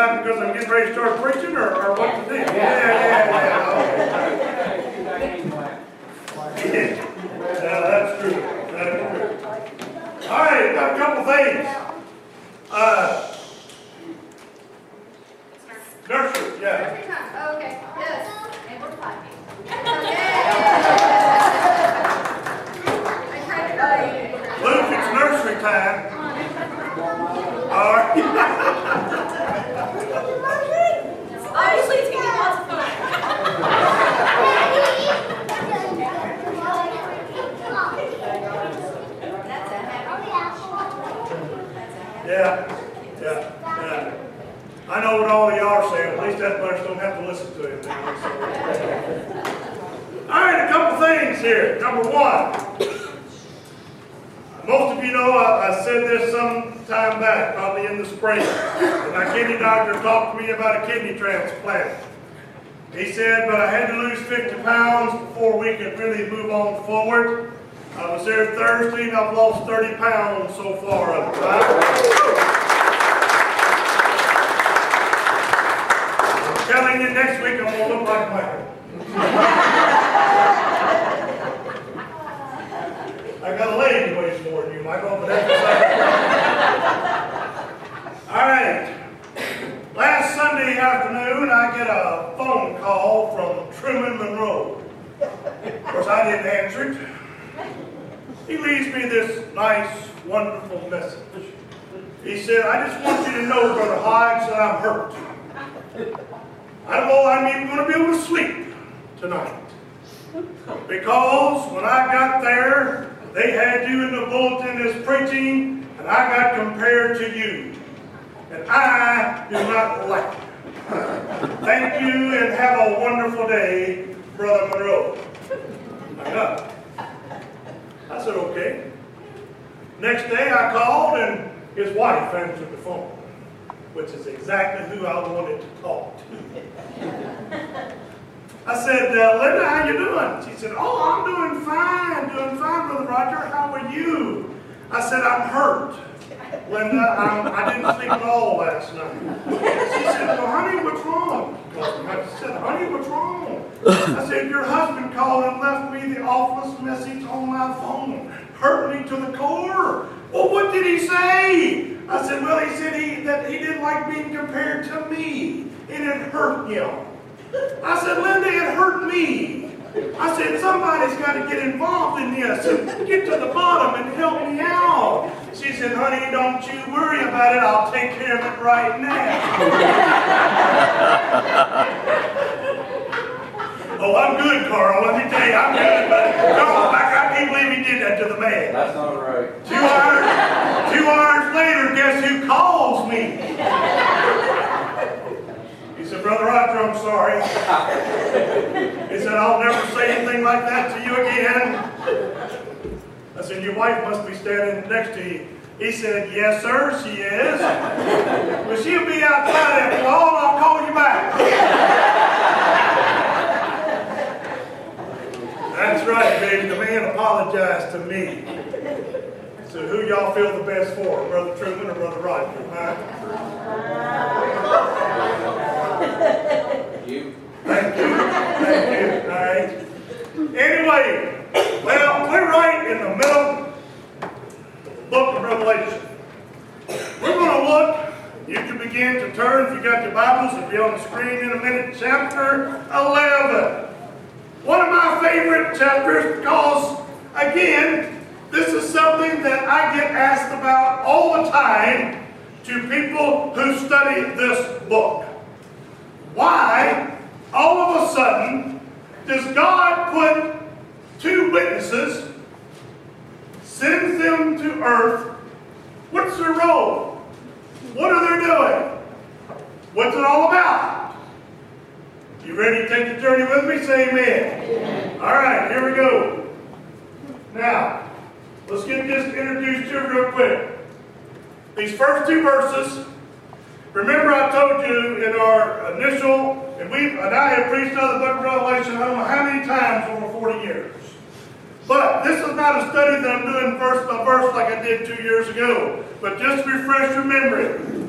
time because I'm getting ready to start preaching, or what's the deal? Yeah. That's true. All right, got a couple things. Nursery, yeah. Nursery time. Oh, okay. Yes. And we're typing. Luke, it's nursery time. All right. Obviously, it's going to be lots of fun. Yeah. I know what all of y'all are saying. At least that much don't have to listen to it. All right, a couple things here. Number one. Most of you know I said this some time back, probably in the spring. My kidney doctor talked to me about a kidney transplant. He said, but I had to lose 50 pounds before we could really move on forward. I was there Thursday and I've lost 30 pounds so far of it, right? I'm telling you, next week I'm going to look like Michael. I got a lady who weighs more than you, Michael, but that's all right. Last Sunday afternoon, I get a phone call from Truman Monroe. Of course, I didn't answer it. He leaves me this nice, wonderful message. He said, I just want you to know, Brother Hodge, that I'm hurt. I don't know I'm even going to be able to sleep tonight. Because when I got there, they had you in the bulletin as preaching, and I got compared to you. And I do not like it. Thank you and have a wonderful day, Brother Monroe. I got it. I said, okay. Next day I called and his wife answered the phone, which is exactly who I wanted to talk to. I said, Linda, how you doing? She said, oh, I'm doing fine, Brother Roger. How are you? I said, I'm hurt. Linda, I didn't sleep at all last night. She said, well, honey, what's wrong? I said, honey, what's wrong? I said, your husband called and left me the office message on my phone. Hurt me to the core. Well, what did he say? I said, well, he said that he didn't like being compared to me. And it hurt him. I said, Linda, it hurt me. I said, somebody's got to get involved in this and get to the bottom and help me out. She said, honey, don't you worry about it. I'll take care of it right now. Oh, I'm good, Carl. Let me tell you, I'm good. But no, I can't believe he did that to the man. That's not right. 2 hours later, guess who calls me? He said, Brother Roger, I'm sorry. He said, I'll never say anything like that to you again. I said, your wife must be standing next to you. He said, yes, sir, she is. But she'll be outside after all, and I'll call you back. That's right, baby. The man apologized to me. So who y'all feel the best for, Brother Truman or Brother Roger? Huh? You. Thank you. All right. Anyway, well, we're right in the middle of the book of Revelation. We're going to look, you can begin to turn, if you got your Bibles, it'll be on the screen in a minute, chapter 11. One of my favorite chapters because, again, this is something that I get asked about all the time to people who study this book. Why, all of a sudden, does God put two witnesses, sends them to earth? What's their role? What are they doing? What's it all about? You ready to take the journey with me? Say amen. All right, here we go. Now, let's get this introduced to you real quick. These first two verses, remember I told you in our initial, and I have preached out of the book of Revelation I don't know how many times over 40 years. But this is not a study that I'm doing verse by verse like I did 2 years ago. But just refresh your memory.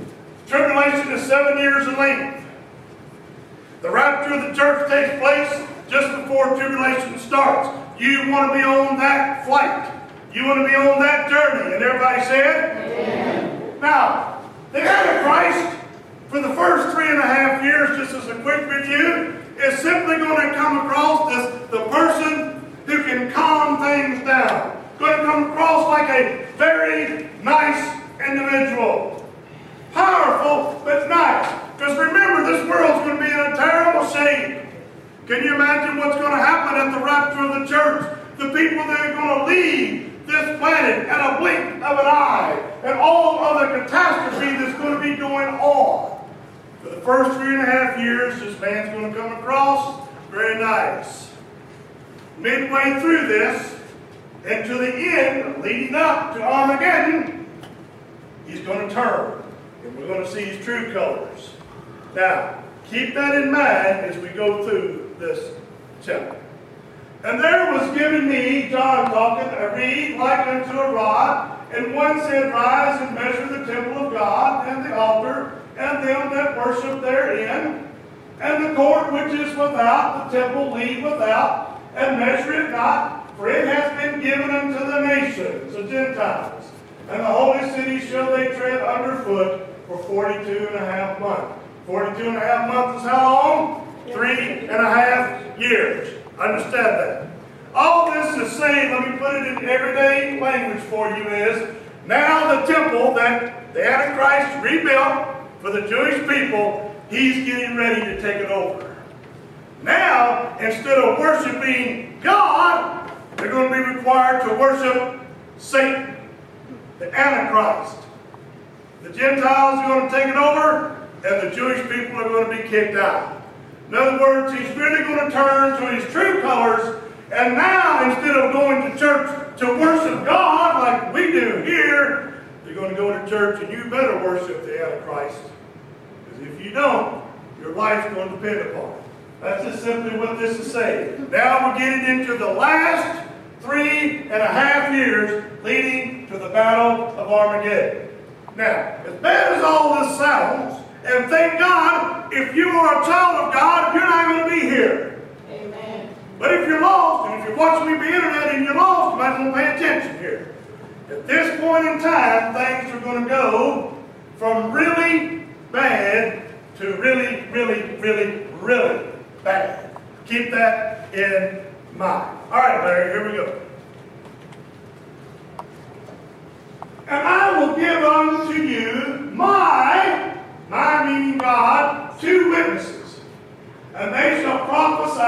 Tribulation is 7 years in length. The rapture of the church takes place just before tribulation starts. You want to be on that flight. You want to be on that journey. And everybody said? Amen. Now, the Antichrist, for the first 3.5 years, just as a quick review, is simply going to come across as the person who can calm things down. Going to come across like a very nice individual. Powerful, but nice. Because remember, this world's going to be in a terrible shape. Can you imagine what's going to happen at the rapture of the church? The people that are going to leave this planet at a blink of an eye, and all other catastrophe that's going to be going on. For the first 3.5 years, this man's going to come across very nice. Midway through this, and to the end, leading up to Armageddon, he's going to turn. And we're going to see his true colors. Now, keep that in mind as we go through this chapter. And there was given me, John talking, a reed like unto a rod, and one said, Rise and measure the temple of God, and the altar, and them that worship therein, and the court which is without, the temple leave without, and measure it not, for it has been given unto the nations, the Gentiles. And the holy city shall they tread underfoot for 42.5 months. 42.5 months is how long? 3.5 years. Understand that. All this is saying, let me put it in everyday language for you, is now the temple that the Antichrist rebuilt for the Jewish people, he's getting ready to take it over. Now, instead of worshiping God, they're going to be required to worship Satan, the Antichrist. The Gentiles are going to take it over, and the Jewish people are going to be kicked out. In other words, he's really going to turn to his true colors, and now, instead of going to church to worship God like we do here, they're going to go to church, and you better worship the Antichrist. Because if you don't, your life's going to depend upon it. That's just simply what this is saying. Now we're getting into the last 3.5 years leading to the Battle of Armageddon. Now, as bad as all this sounds, and thank God, if you are a child of God, you're not going to be here. Amen. But if you're lost, and if you're watching me on the internet and you're lost, you might as well pay attention here. At this point in time, things are going to go from really bad to really, really, really, really bad. Keep that in mind. All right, Larry, here we go. And I will give unto you my meaning God, 2 witnesses. And they shall prophesy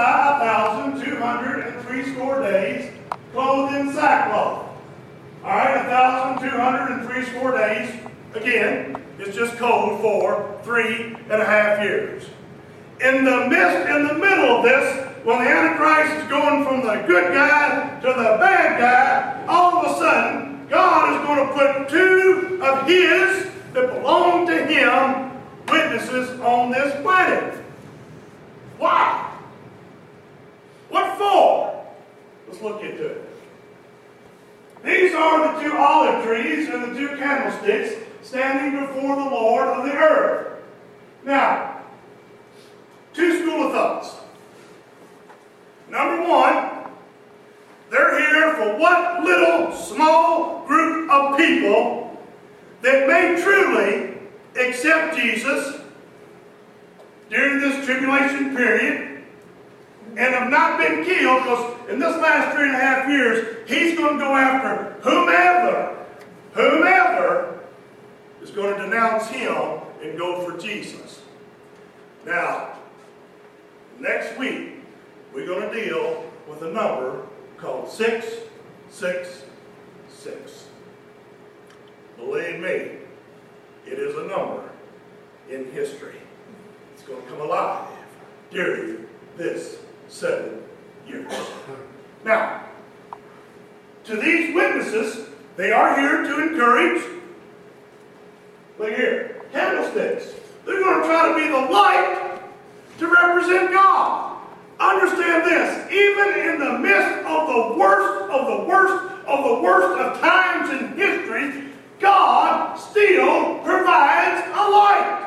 1,260 days, clothed in sackcloth. All right, 1,260 days. Again, it's just code for 3.5 years. In the middle of this, when the Antichrist is going from the good guy to the bad guy, all of a sudden, God is going to put 2 of his that belong to him witnesses on this planet. Why? What for? Let's look into it. These are the 2 olive trees and the 2 candlesticks standing before the Lord of the earth. Now, 2 school of thoughts. Number 1, they're here for what little small group of people that may truly accept Jesus during this tribulation period and have not been killed, because in this last 3.5 years, he's going to go after whomever is going to denounce him and go for Jesus. Now, next week, we're going to deal with a number called 666. Believe me, it is a number in history. It's going to come alive during this 7 years. Now, to these witnesses, they are here to encourage. Look here, candlesticks. They're going to try to be the light to represent God. Understand this, even in the midst of the worst of the worst of the worst of times in history, God still provides a light.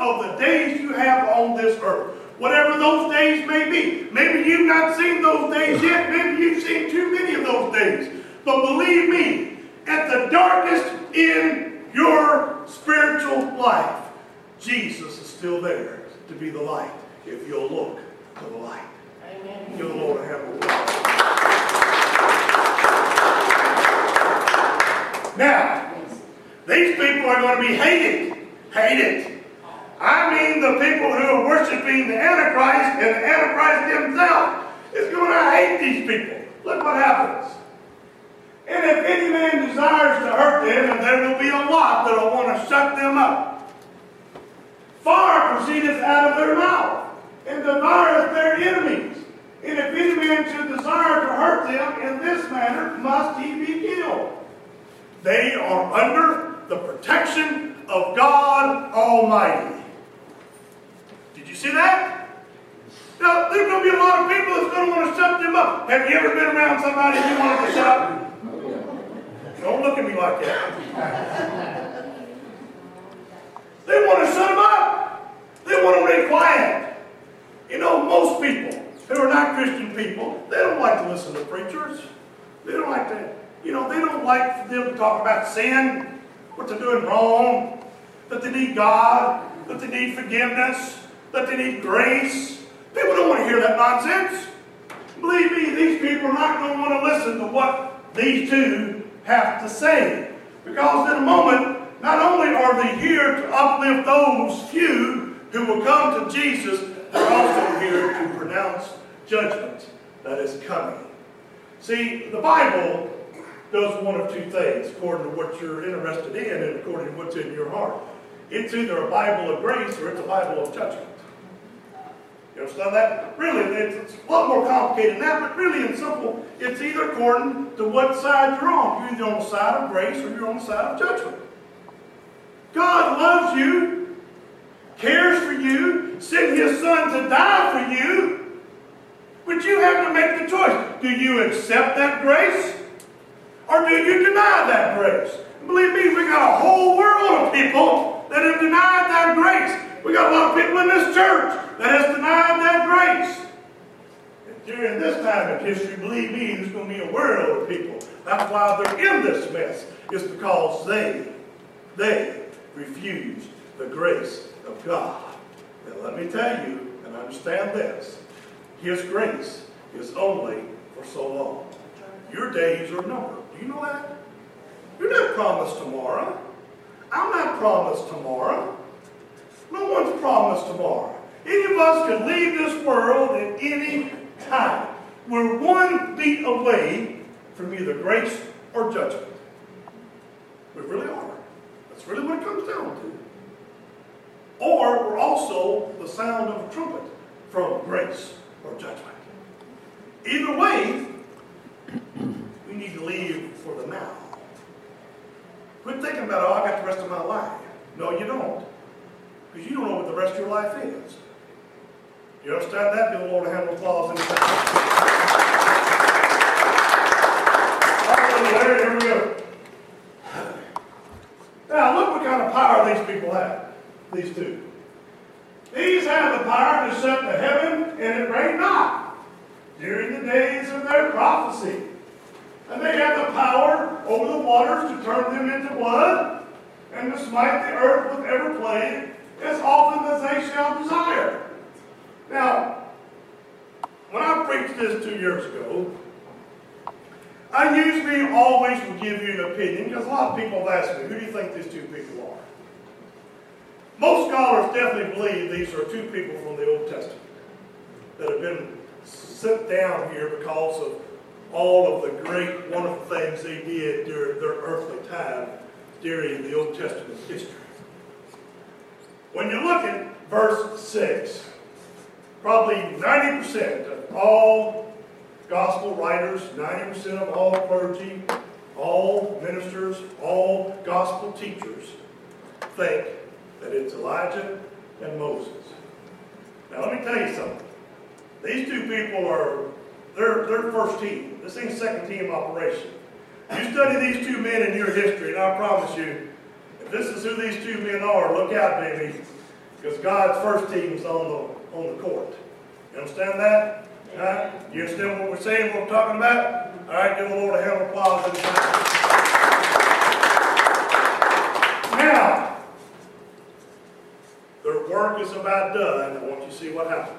of the days you have on this earth. Whatever those days may be. Maybe you've not seen those days yet. Maybe you've seen too many of those days. But believe me, at the darkest in your spiritual life, Jesus is still there to be the light if you'll look to the light. Amen. Give the Lord a hand of praise. Now, these people are going to be hated. Hated. I mean the people who are worshiping the Antichrist, and the Antichrist himself is going to hate these people. Look what happens. And if any man desires to hurt them, and there will be a lot that will want to shut them up. Fire proceedeth out of their mouth, and devoureth their enemies. And if any man should desire to hurt them in this manner, must he be killed. They are under the protection of God Almighty. Did you see that? Now, there's going to be a lot of people that's going to want to shut them up. Have you ever been around somebody who wanted to shut up? Don't look at me like that. They want to shut them up. They want them to be quiet. You know, most people who are not Christian people, they don't like to listen to preachers. They don't like to, they don't like for them to talk about sin, what they're doing wrong, that they need God, that they need forgiveness, that they need grace. People don't want to hear that nonsense. Believe me, these people are not going to want to listen to what these two have to say. Because in a moment, not only are they here to uplift those few who will come to Jesus, they're also here to pronounce judgment that is coming. See, the Bible does one of two things according to what you're interested in and according to what's in your heart. It's either a Bible of grace or it's a Bible of judgment. You understand that? Really, it's a lot more complicated than that, but really in simple, it's either according to what side you're on. You're either on the side of grace or you're on the side of judgment. God loves you, cares for you, sent His Son to die for you, but you have to make the choice. Do you accept that grace or do you deny that grace? And believe me, we got a whole world of people that have denied that grace. We got a lot of people in this church that has denied that grace. And during this time in history, believe me, there's going to be a world of people. That's why they're in this mess. It's because they refused the grace of God. And let me tell you, and understand this, His grace is only for so long. Your days are numbered. Do you know that? You're not promised tomorrow. I'm not promised tomorrow. No one's promised tomorrow. Any of us could leave this world at any time. We're one beat away from either grace or judgment. We really are. That's really what it comes down to. Or we're also the sound of a trumpet from grace or judgment. Either way, we need to leave for the now. Quit thinking about, I got the rest of my life. No, you don't. Because you don't know what the rest of your life is. You understand that? Give the Lord a hand of applause in the back. Hallelujah. Here we go. Now, look what kind of power these people have. These two. These have the power to shut the heaven and it rain not during the days of their prophecy. And they have the power over the waters to turn them into blood and to smite the earth with every plague as often as they shall desire. Now, when I preached this 2 years ago, I usually always will give you an opinion because a lot of people have asked me, who do you think these two people are? Most scholars definitely believe these are two people from the Old Testament that have been sent down here because of all of the great, wonderful things they did during their earthly time during the Old Testament history. When you look at verse 6, probably 90% of all gospel writers, 90% of all clergy, all ministers, all gospel teachers think that it's Elijah and Moses. Now let me tell you something. These two people are, they're first team. This ain't second team operation. You study these two men in your history, and I promise you, if this is who these two men are, look out, baby. Because God's first team's on the court. You understand that? Right? You understand what we're saying, what we're talking about? All right, give the Lord a hand of applause. Now, their work is about done. I want you to see what happens.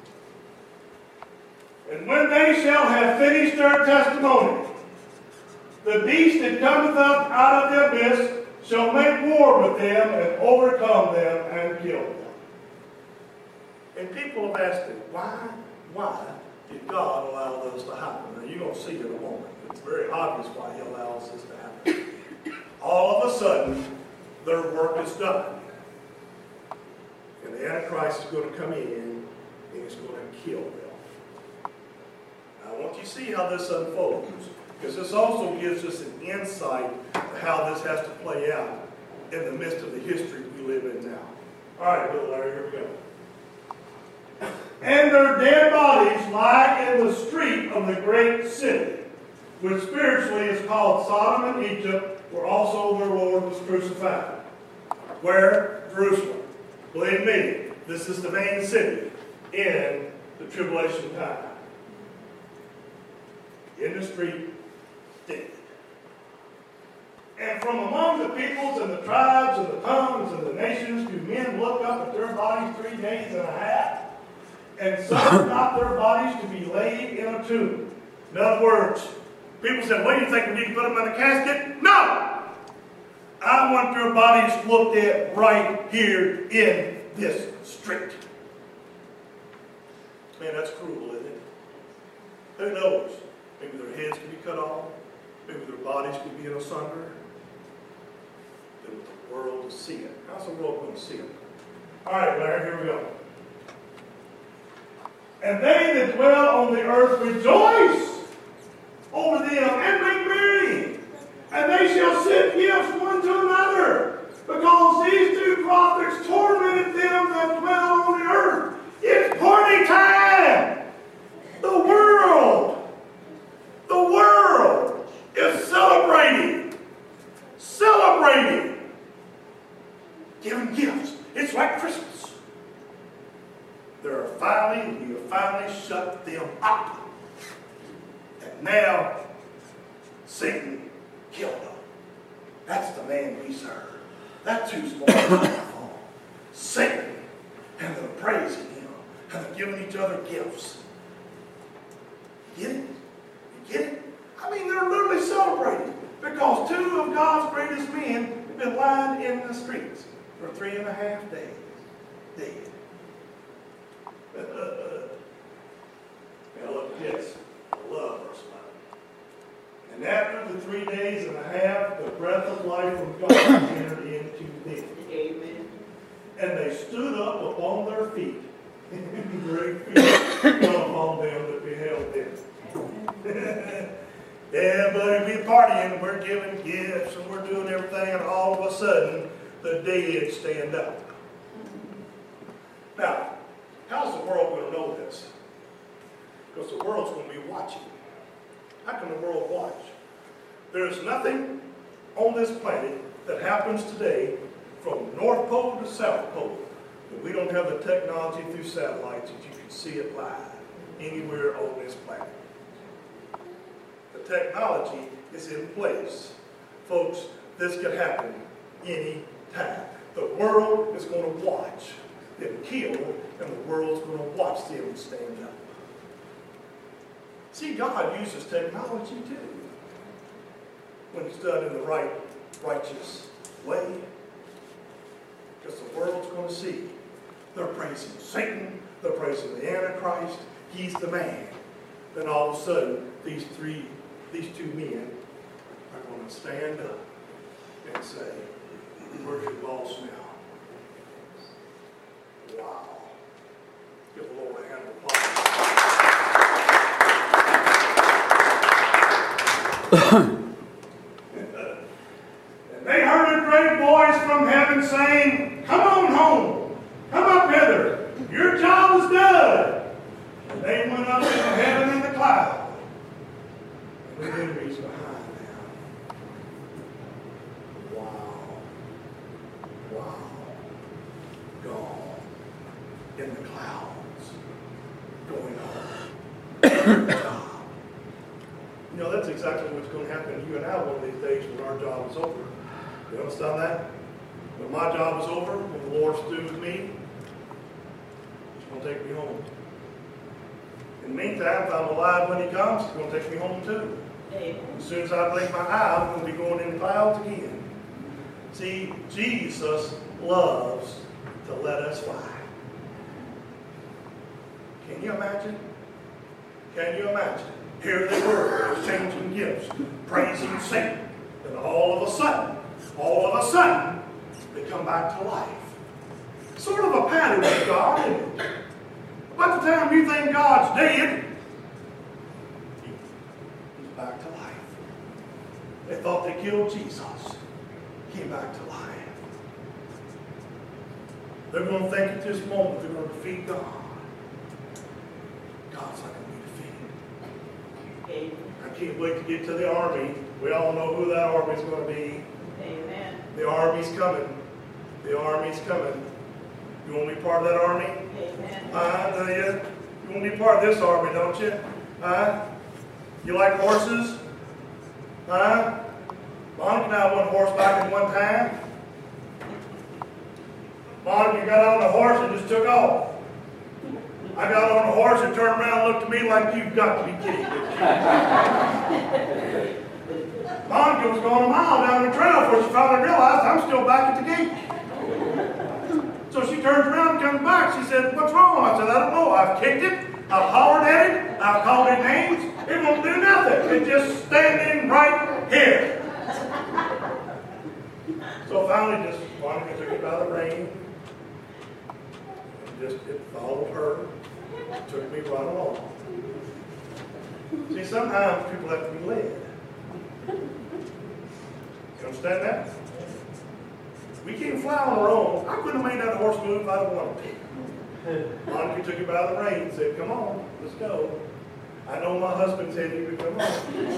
And when they shall have finished their testimony, the beast that cometh up out of the abyss shall make war with them and overcome them and kill them. And people have asked me, why did God allow this to happen? Now you're going to see in a moment. It's very obvious why he allows this to happen. All of a sudden, their work is done. And the Antichrist is going to come in and he's going to kill them. Now I want you to see how this unfolds. Because this also gives us an insight to how this has to play out in the midst of the history we live in now. All right, Bill Larry, here we go. And their dead bodies lie in the street of the great city, which spiritually is called Sodom and Egypt, where also their Lord was crucified. Where? Jerusalem. Believe me, this is the main city in the tribulation time. In the street, dead. And from among the peoples and the tribes and the tongues and the nations do men look up at their bodies 3 days and a half, and suffer not their bodies to be laid in a tomb. In other words, people said, what do you think, we need to put them in a casket? No! I want their bodies looked at right here in this street. Man, that's cruel, isn't it? Who knows? Maybe their heads could be cut off. Maybe their bodies could be in asunder. They want the world to see it. How's the world going to see it? All right, Larry, here we go. And they that dwell on the earth rejoice over them and make merry. And they shall send gifts one to another, because these two prophets tormented them that dwell on the earth. It's party time. The world is celebrating, giving gifts. It's like Christmas. We have finally shut them up. And now, Satan killed them. That's the man we serve. That's who's more powerful. Satan. And they're praising him. And they're giving each other gifts. You get it? You get it? I mean, they're literally celebrating. Because two of God's greatest men have been lying in the streets for 3.5 days. Dead. Now look at this. I love verse 5. And after the 3 days and a half, the breath of life from God entered into them. Amen. And they stood up upon their feet. Great fear fell upon them that beheld them. Yeah, buddy, we're partying, we're giving gifts, and we're doing everything, and all of a sudden, the dead stand up. Now, how's the world going to know this? Because the world's going to be watching. How can the world watch? There's nothing on this planet that happens today from North Pole to South Pole that we don't have the technology through satellites that you can see it live anywhere on this planet. The technology is in place. Folks, this could happen any time. The world is going to watch them kill, and the world's going to watch them stand up. See, God uses technology too, when it's done in the right, righteous way. Because the world's going to see. They're praising Satan, they're praising the Antichrist, he's the man. Then all of a sudden, these two men are going to stand up and say, where's your boss now? Wow. Give the Lord a hand of applause. And they heard a great voice from heaven saying, come on home. Come up hither. Your job is done. And they went up into heaven in the cloud. And the enemy's behind them. Wow. Wow. Gone. in the clouds, going home. You know, that's exactly what's going to happen to you and I one of these days when our job is over. You understand that? When my job is over, when the Lord's through with me, He's going to take me home. In the meantime, if I'm alive when He comes, He's going to take me home too. As soon as I blink my eye, I'm going to be going in the clouds again. See, Jesus loves to let us fly. Can you imagine? Can you imagine? Here they were, exchanging gifts, praising Satan, and all of a sudden, they come back to life. Sort of a pattern of God, isn't it? About the time you think God's dead, He's back to life. They thought they killed Jesus. Came back to life. They're going to think at this moment they're going to defeat God. God's not going to be defeated. I can't wait to get to the army. We all know who that army is going to be. Amen. The army's coming. The army's coming. You want to be part of that army? Amen. You want to be part of this army, don't you? You like horses? Monica and I went horseback at one time. Monica got on the horse and just took off. I got on the horse and turned around and looked at me like, you've got to be kidding me. Monica was going a mile down the trail before she finally realized I'm still back at the gate. So she turns around and comes back. She said, what's wrong? I said, I don't know. I've kicked it. I've hollered at it. I've called it names. It won't do nothing. It's just standing right here. So finally, just Monica took it by the rein. And just it followed her. It took me right along. See, sometimes people have to be led. You understand that? We can't fly on our own. I couldn't have made that horse move if I'd have wanted to. Monica took it by the rein and said, come on, let's go. I know my husband said he would come on.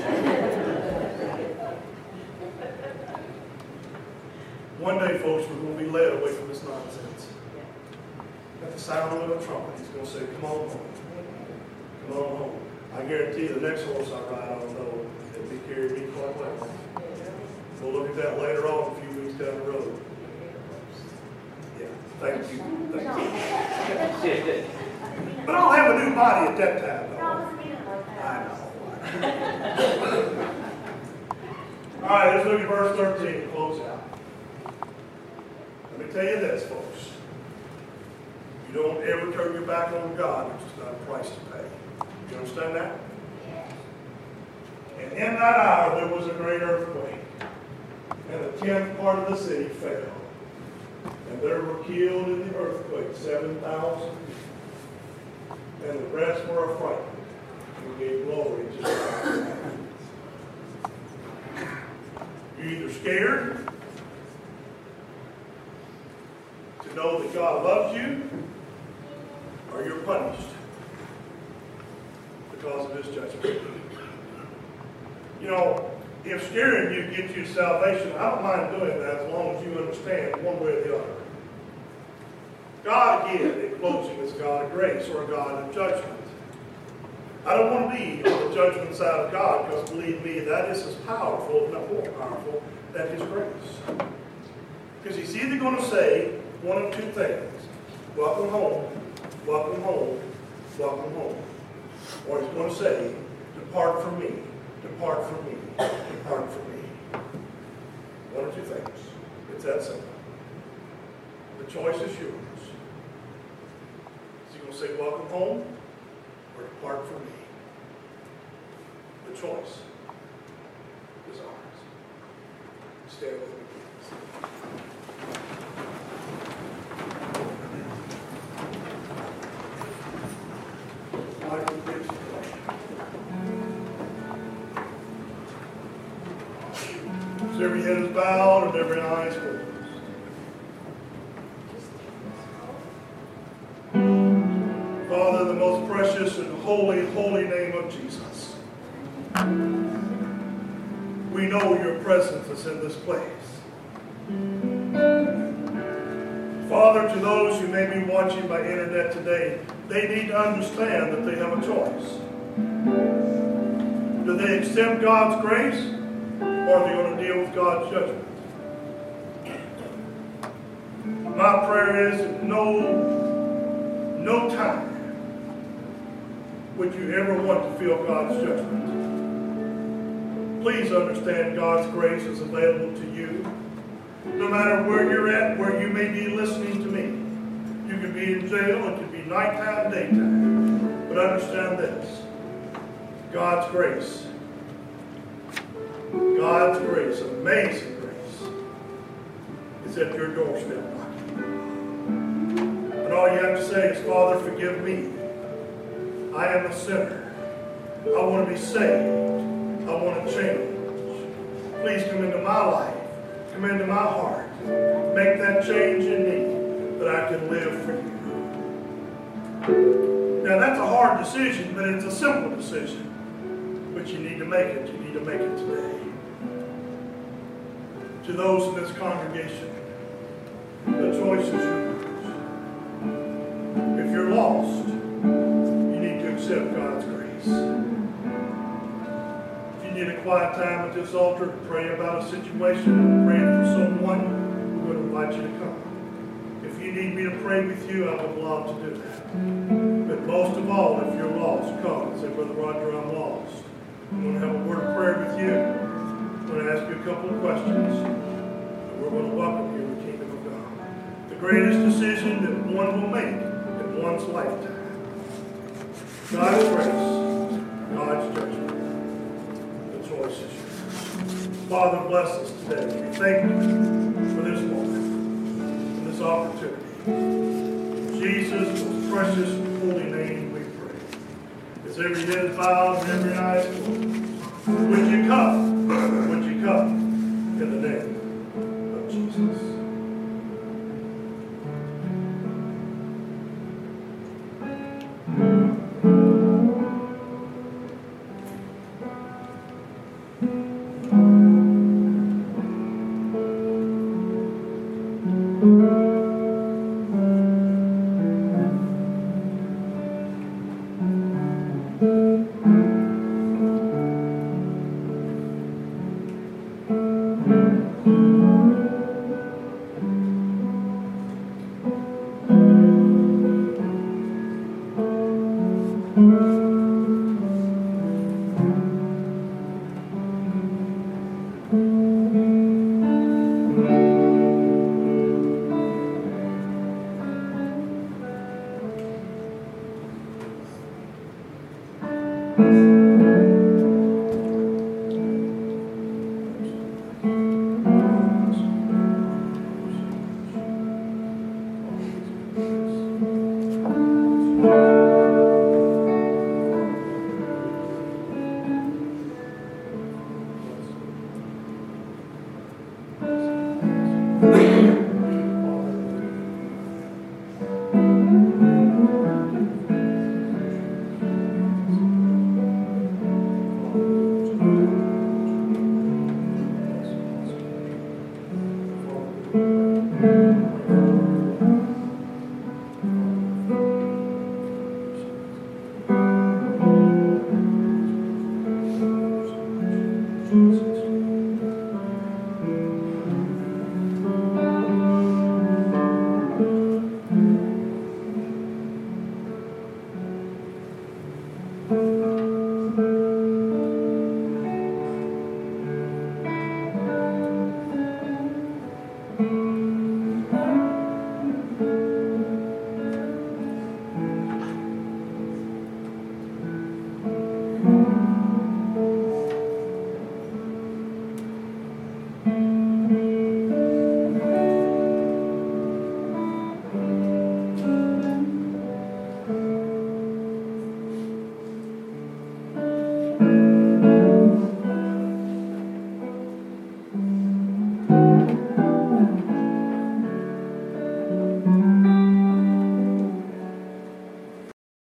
One day, folks, we're going to be led away from this nonsense. At the sound of a trumpet, He's going to say, come on home. Come on home. I guarantee you the next horse I ride on, though, it'll be carrying me quite well. We'll look at that later on, a few weeks down the road. Yeah, thank you. Thank you. But I'll have a new body at that time, though. I know. All right, let's look at verse 13 to close out. Let me tell you this, folks. You don't ever turn your back on God, which is not a price to pay. You understand that? And in that hour there was a great earthquake, and a tenth part of the city fell. And there were killed in the earthquake 7,000, and the rest were affrighted and gave glory to God. You're either scared to know that God loves you, or you're punished because of His judgment. You know, if scaring you gets you salvation, I don't mind doing that as long as you understand one way or the other. God, again, in closing, is a God of grace or a God of judgment. I don't want to be on the judgment side of God because, believe me, that is as powerful, if not more powerful, than His grace. Because He's either going to say one of two things: welcome home, welcome home, welcome home. Or He's going to say, depart from me, depart from me, depart from me. One or two things. It's that simple. The choice is yours. Is He going to say, welcome home, or depart from me? The choice is ours. Stand with me, please. So every head is bowed and every eye is closed. Father, in the most precious and holy, holy name of Jesus, we know your presence is in this place. Father, Father, to those who may be watching by internet today, they need to understand that they have a choice. Do they accept God's grace, or are they going to deal with God's judgment? My prayer is that no time would you ever want to feel God's judgment. Please understand God's grace is available to you. No matter where you're at, where you may be listening to me. You could be in jail, it could be nighttime, daytime. But understand this. God's grace, amazing grace, is at your doorstep knocking. And all you have to say is, Father, forgive me. I am a sinner. I want to be saved. I want to change. Please come into my life. Come into my heart. Make that change in me that I can live for you. Now that's a hard decision, but it's a simple decision. But you need to make it. You need to make it today. To those in this congregation, the choice is yours. If you're lost, you need to accept God's grace. If you need a quiet time at this altar to pray about a situation, pray for someone, we're going to invite you to come. If you need me to pray with you, I would love to do that. But most of all, if you're lost, come and say, Brother Roger, I'm lost. I'm going to have a word of prayer with you. I'm going to ask you a couple of questions. And we're going to welcome you in the kingdom of God. The greatest decision that one will make in one's lifetime. God's grace, God's judgment. The choice is yours. Father, bless us today. We thank you for this moment and this opportunity. In Jesus' most precious and holy name we pray. As every head is bowed and every eye is closed, would you come? Would you come in the name of Jesus? Thank you.